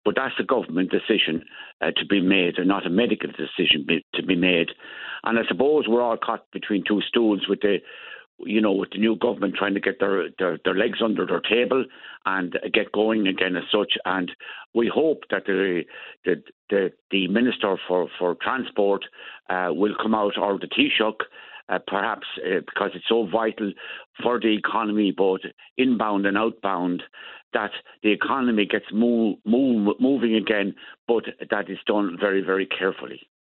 But that's a government decision to be made, and not a medical decision to be made. And I suppose we're all caught between two stools with the new government trying to get their legs under their table and get going again as such. And we hope that the Minister for Transport will come out, or the Taoiseach, perhaps because it's so vital for the economy, both inbound and outbound, that the economy gets moving again, but that is done very, very carefully.